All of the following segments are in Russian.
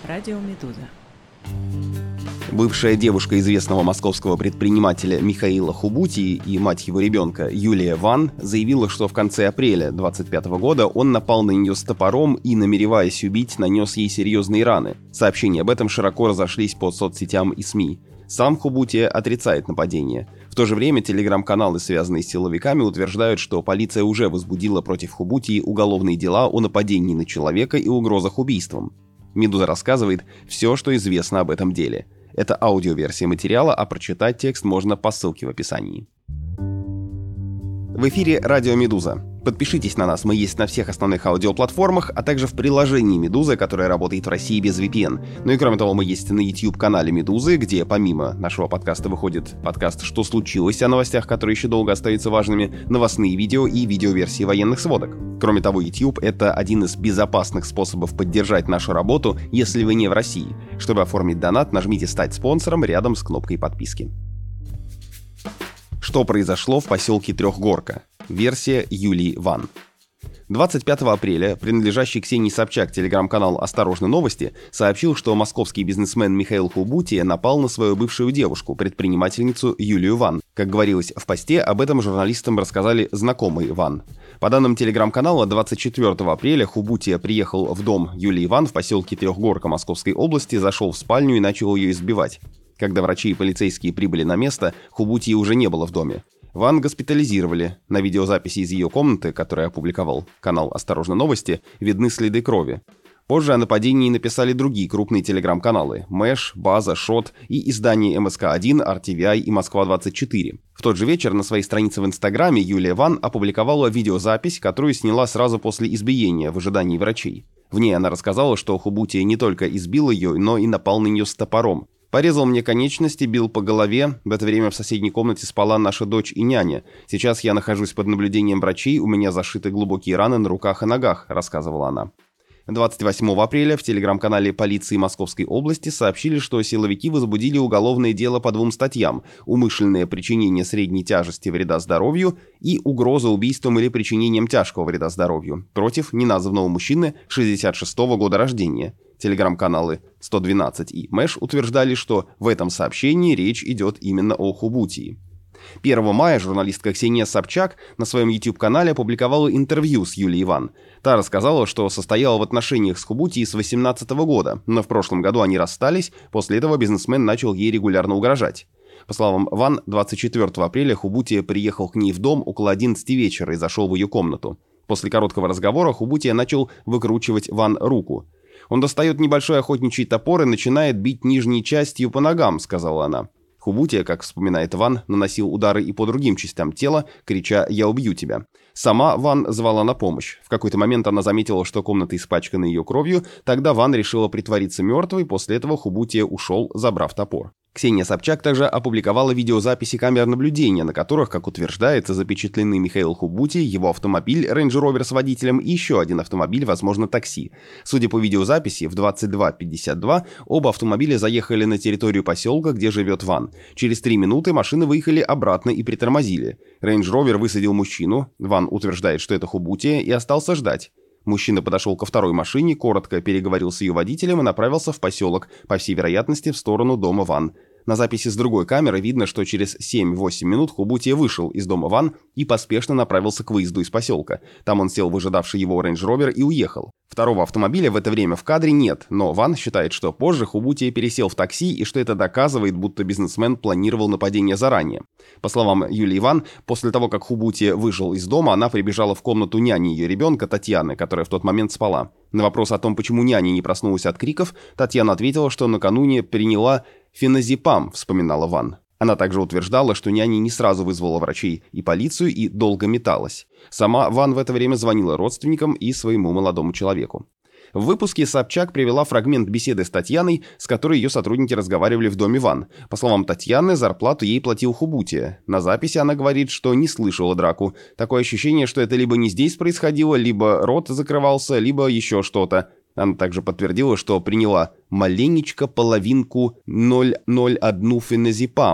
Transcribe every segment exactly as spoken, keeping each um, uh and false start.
Радио «Медуза». Бывшая девушка известного московского предпринимателя Михаила Хубути и мать его ребенка Юлия Ван заявила, что в конце апреля двадцать пятого года он напал на нее с топором и, намереваясь убить, нанес ей серьезные раны. Сообщения об этом широко разошлись по соцсетям и СМИ. Сам Хубути отрицает нападение. В то же время телеграм-каналы, связанные с силовиками, утверждают, что полиция уже возбудила против Хубути уголовные дела о нападении на человека и угрозах убийством. «Медуза» рассказывает все, что известно об этом деле. Это аудиоверсия материала, а прочитать текст можно по ссылке в описании. В эфире «Радио Медуза». Подпишитесь на нас, мы есть на всех основных аудиоплатформах, а также в приложении «Медуза», которое работает в России без ви пи эн. Ну и кроме того, мы есть на YouTube-канале «Медузы», где помимо нашего подкаста выходит подкаст «Что случилось?», о новостях, которые еще долго остаются важными, новостные видео и видеоверсии военных сводок. Кроме того, YouTube — это один из безопасных способов поддержать нашу работу, если вы не в России. Чтобы оформить донат, нажмите «Стать спонсором» рядом с кнопкой подписки. Что произошло в поселке Трехгорка? Версия Юлии Ван. двадцать пятого апреля принадлежащий Ксении Собчак телеграм-канал «Осторожно, новости» сообщил, что московский бизнесмен Михаил Хубути напал на свою бывшую девушку, предпринимательницу Юлию Ван. Как говорилось в посте, об этом журналистам рассказали знакомые Ван. По данным телеграм-канала, двадцать четвертого апреля Хубути приехал в дом Юлии Ван в поселке Трехгорка Московской области, зашел в спальню и начал ее избивать. Когда врачи и полицейские прибыли на место, Хубути уже не было в доме. Ван госпитализировали. На видеозаписи из ее комнаты, которую опубликовал канал «Осторожно, новости», видны следы крови. Позже о нападении написали другие крупные телеграм-каналы – Мэш, База, Шот и издания эм эс ка один, ар ти ви ай и Москва двадцать четыре. В тот же вечер на своей странице в Инстаграме Юлия Ван опубликовала видеозапись, которую сняла сразу после избиения в ожидании врачей. В ней она рассказала, что Хубути не только избил ее, но и напал на нее с топором. «Порезал мне конечности, бил по голове. В это время в соседней комнате спала наша дочь и няня. Сейчас я нахожусь под наблюдением врачей, у меня зашиты глубокие раны на руках и ногах», — рассказывала она. двадцать восьмого апреля в телеграм-канале полиции Московской области сообщили, что силовики возбудили уголовное дело по двум статьям: умышленное причинение средней тяжести вреда здоровью и угроза убийством или причинением тяжкого вреда здоровью против неназванного мужчины шестьдесят шестого года рождения. Телеграм-каналы сто двенадцать и Мэш утверждали, что в этом сообщении речь идет именно о Хубути. первого мая журналистка Ксения Собчак на своем YouTube-канале опубликовала интервью с Юлией Ван. Та рассказала, что состояла в отношениях с Хубути с две тысячи восемнадцатого года, но в прошлом году они расстались, после этого бизнесмен начал ей регулярно угрожать. По словам Ван, двадцать четвертого апреля Хубути приехал к ней в дом около одиннадцати вечера и зашел в ее комнату. После короткого разговора Хубути начал выкручивать Ван руку. «Он достает небольшой охотничий топор и начинает бить нижней частью по ногам», — сказала она. Хубути, как вспоминает Ван, наносил удары и по другим частям тела, крича «Я убью тебя». Сама Ван звала на помощь. В какой-то момент она заметила, что комната испачкана ее кровью, тогда Ван решила притвориться мертвой, после этого Хубути ушел, забрав топор. Ксения Собчак также опубликовала видеозаписи камер наблюдения, на которых, как утверждается, запечатлены Михаил Хубути, его автомобиль Range Rover с водителем и еще один автомобиль, возможно, такси. Судя по видеозаписи, в двадцать два пятьдесят два оба автомобиля заехали на территорию поселка, где живет Ван. Через три минуты машины выехали обратно и притормозили. Range Rover высадил мужчину, Ван утверждает, что это Хубути, и остался ждать. Мужчина подошел ко второй машине, коротко переговорил с ее водителем и направился в поселок, по всей вероятности, в сторону дома Ван. На записи с другой камеры видно, что через семь-восемь минут Хубути вышел из дома Ван и поспешно направился к выезду из поселка. Там он сел в ожидавший его Range Rover и уехал. Второго автомобиля в это время в кадре нет, но Ван считает, что позже Хубути пересел в такси и что это доказывает, будто бизнесмен планировал нападение заранее. По словам Юлии Ван, после того, как Хубути вышел из дома, она прибежала в комнату няни ее ребенка Татьяны, которая в тот момент спала. На вопрос о том, почему няня не проснулась от криков, Татьяна ответила, что накануне приняла феназепам, вспоминала Ван. Она также утверждала, что няня не сразу вызвала врачей и полицию и долго металась. Сама Ван в это время звонила родственникам и своему молодому человеку. В выпуске Собчак привела фрагмент беседы с Татьяной, с которой ее сотрудники разговаривали в доме Ван. По словам Татьяны, зарплату ей платил Хубути. На записи она говорит, что не слышала драку. Такое ощущение, что это либо не здесь происходило, либо рот закрывался, либо еще что-то. Она также подтвердила, что приняла маленечко половинку ноль ноль один феназепама.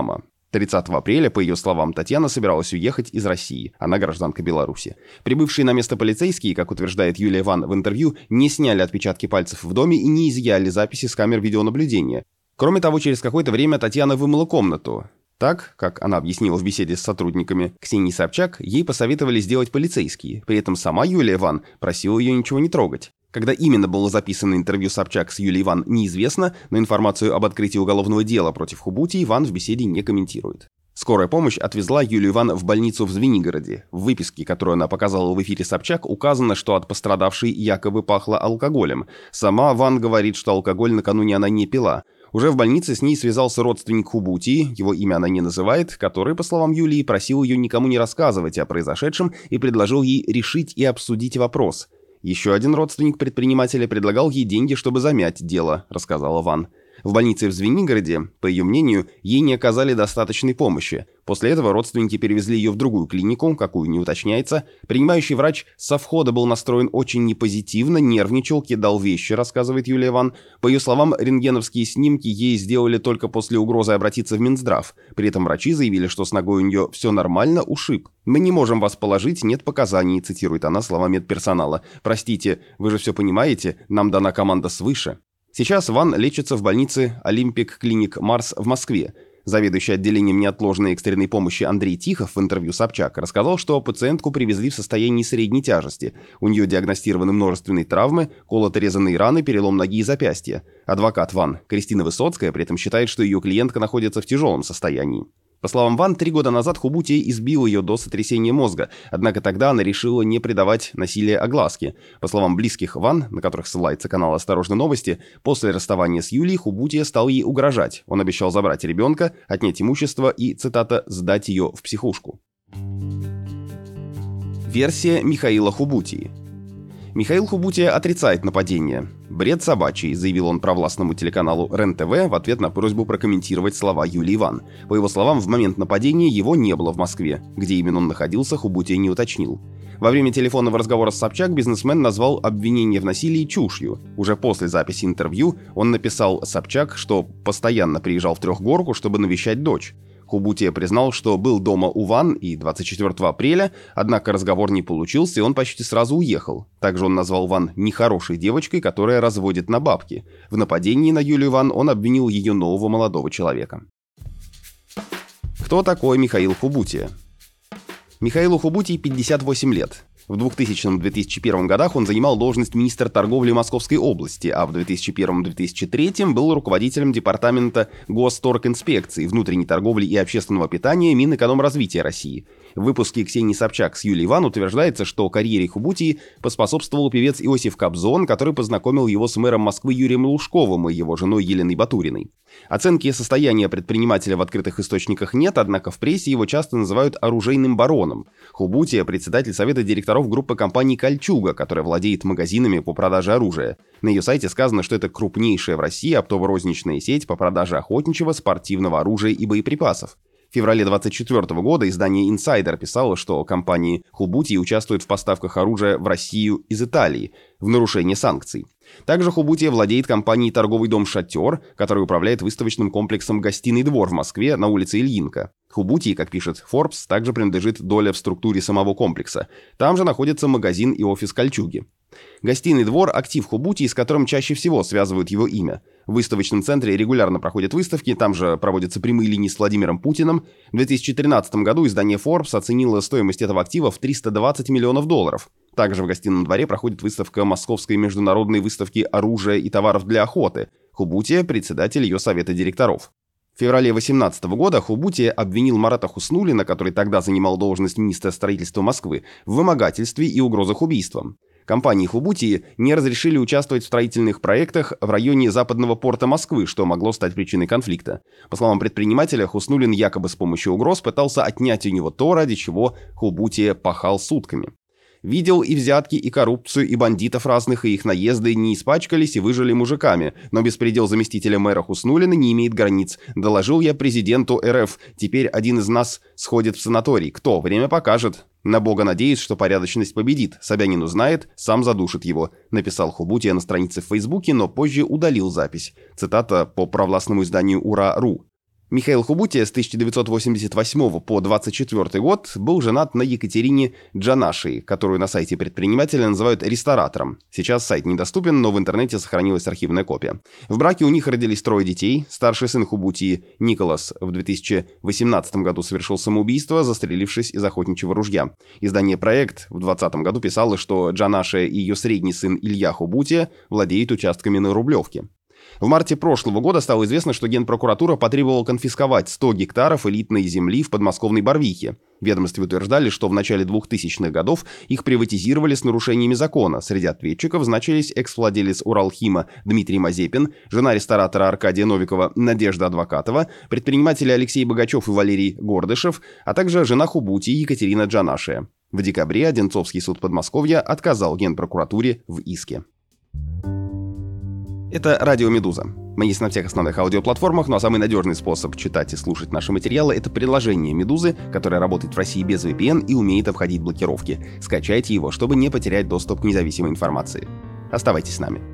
тридцатого апреля, по ее словам, Татьяна собиралась уехать из России. Она гражданка Беларуси. Прибывшие на место полицейские, как утверждает Юлия Ван в интервью, не сняли отпечатки пальцев в доме и не изъяли записи с камер видеонаблюдения. Кроме того, через какое-то время Татьяна вымыла комнату. Так, как она объяснила в беседе с сотрудниками Ксении Собчак, ей посоветовали сделать полицейские. При этом сама Юлия Ван просила ее ничего не трогать. Когда именно было записано интервью Собчак с Юлией Ван, неизвестно, но информацию об открытии уголовного дела против Хубути Ван в беседе не комментирует. Скорая помощь отвезла Юлию Ван в больницу в Звенигороде. В выписке, которую она показала в эфире Собчак, указано, что от пострадавшей якобы пахло алкоголем. Сама Ван говорит, что алкоголь накануне она не пила. Уже в больнице с ней связался родственник Хубути, его имя она не называет, который, по словам Юлии, просил ее никому не рассказывать о произошедшем и предложил ей решить и обсудить вопрос. Еще один родственник предпринимателя предлагал ей деньги, чтобы замять дело, рассказала Ван. В больнице в Звенигороде, по ее мнению, ей не оказали достаточной помощи. После этого родственники перевезли ее в другую клинику, какую не уточняется. Принимающий врач со входа был настроен очень непозитивно, нервничал, кидал вещи, рассказывает Юлия Ван. По ее словам, рентгеновские снимки ей сделали только после угрозы обратиться в Минздрав. При этом врачи заявили, что с ногой у нее все нормально, ушиб. «Мы не можем вас положить, нет показаний», цитирует она слова медперсонала. «Простите, вы же все понимаете, нам дана команда свыше». Сейчас Ван лечится в больнице Олимпик Клиник Марс в Москве. Заведующий отделением неотложной экстренной помощи Андрей Тихов в интервью Собчак рассказал, что пациентку привезли в состоянии средней тяжести. У нее диагностированы множественные травмы, колото-резанные раны, перелом ноги и запястья. Адвокат Ван, Кристина Высоцкая, при этом считает, что ее клиентка находится в тяжелом состоянии. По словам Ван, три года назад Хубути избил ее до сотрясения мозга, однако тогда она решила не придавать насилие огласке. По словам близких Ван, на которых ссылается канал «Осторожно новости», после расставания с Юлией Хубути стал ей угрожать. Он обещал забрать ребенка, отнять имущество и, цитата, «сдать ее в психушку». Версия Михаила Хубути. Михаил Хубути отрицает нападение. «Бред собачий», заявил он провластному телеканалу РЕН-ТВ в ответ на просьбу прокомментировать слова Юлии Ван. По его словам, в момент нападения его не было в Москве. Где именно он находился, Хубути не уточнил. Во время телефонного разговора с Собчак бизнесмен назвал обвинение в насилии чушью. Уже после записи интервью он написал Собчак, что постоянно приезжал в Трехгорку, чтобы навещать дочь. Хубути признал, что был дома у Ван и двадцать четвёртого апреля, однако разговор не получился, и он почти сразу уехал. Также он назвал Ван нехорошей девочкой, которая разводит на бабки. В нападении на Юлию Ван он обвинил ее нового молодого человека. Кто такой Михаил Хубути? Михаилу Хубути пятьдесят восемь лет. В двухтысячном — две тысячи первом годах он занимал должность министра торговли Московской области, а в две тысячи первом — две тысячи третьем был руководителем департамента Госторгинспекции, внутренней торговли и общественного питания Минэкономразвития России. В выпуске Ксении Собчак с Юлией Ван утверждается, что карьере Хубути поспособствовал певец Иосиф Кобзон, который познакомил его с мэром Москвы Юрием Лужковым и его женой Еленой Батуриной. Оценки состояния предпринимателя в открытых источниках нет, однако в прессе его часто называют оружейным бароном. Хубути – председатель совета директоров группы компаний «Кольчуга», которая владеет магазинами по продаже оружия. На ее сайте сказано, что это крупнейшая в России оптово-розничная сеть по продаже охотничьего, спортивного оружия и боеприпасов. В феврале двадцать четвёртого года издание «Инсайдер» писало, что компании Хубути участвуют в поставках оружия в Россию из Италии в нарушение санкций. Также Хубути владеет компанией «Торговый дом Шатер», который управляет выставочным комплексом «Гостиный двор» в Москве на улице Ильинка. Хубути, как пишет Forbes, также принадлежит доля в структуре самого комплекса. Там же находится магазин и офис «Кольчуги». Гостиный двор – актив Хубути, с которым чаще всего связывают его имя. В выставочном центре регулярно проходят выставки, там же проводятся прямые линии с Владимиром Путиным. В две тысячи тринадцатом году издание Forbes оценило стоимость этого актива в триста двадцать миллионов долларов. Также в гостином дворе проходит выставка Московской международной выставки оружия и товаров для охоты. Хубути – председатель ее совета директоров. В феврале две тысячи восемнадцатого года Хубути обвинил Марата Хуснуллина, который тогда занимал должность министра строительства Москвы, в вымогательстве и угрозах убийством. Компании Хубути не разрешили участвовать в строительных проектах в районе западного порта Москвы, что могло стать причиной конфликта. По словам предпринимателя, Хуснуллин якобы с помощью угроз пытался отнять у него то, ради чего Хубути пахал сутками. Видел и взятки, и коррупцию, и бандитов разных, и их наезды не испачкались и выжили мужиками. Но беспредел заместителя мэра Хуснуллина не имеет границ. Доложил я президенту РФ. Теперь один из нас сходит в санаторий. Кто? Время покажет. На бога надеюсь, что порядочность победит. Собянин узнает, сам задушит его. Написал Хубути на странице в Фейсбуке, но позже удалил запись. Цитата по провластному изданию «Ура.ру». Михаил Хубути с тысяча девятьсот восемьдесят восьмого по двадцать четвёртый год был женат на Екатерине Джанаши, которую на сайте предпринимателя называют ресторатором. Сейчас сайт недоступен, но в интернете сохранилась архивная копия. В браке у них родились трое детей. Старший сын Хубути, Николас, в две тысячи восемнадцатом году совершил самоубийство, застрелившись из охотничьего ружья. Издание «Проект» в двадцатом году писало, что Джанаша и ее средний сын Илья Хубути владеют участками на Рублевке. В марте прошлого года стало известно, что Генпрокуратура потребовала конфисковать сто гектаров элитной земли в подмосковной Барвихе. В ведомстве утверждали, что в начале двухтысячных годов их приватизировали с нарушениями закона. Среди ответчиков значились экс-владелец Уралхима Дмитрий Мазепин, жена ресторатора Аркадия Новикова Надежда Адвокатова, предприниматели Алексей Богачев и Валерий Гордышев, а также жена Хубути Екатерина Джанаши. В декабре Одинцовский суд Подмосковья отказал Генпрокуратуре в иске. Это «Радио Медуза». Мы есть на всех основных аудиоплатформах, ну а самый надежный способ читать и слушать наши материалы — это приложение «Медузы», которое работает в России без ви пи эн и умеет обходить блокировки. Скачайте его, чтобы не потерять доступ к независимой информации. Оставайтесь с нами.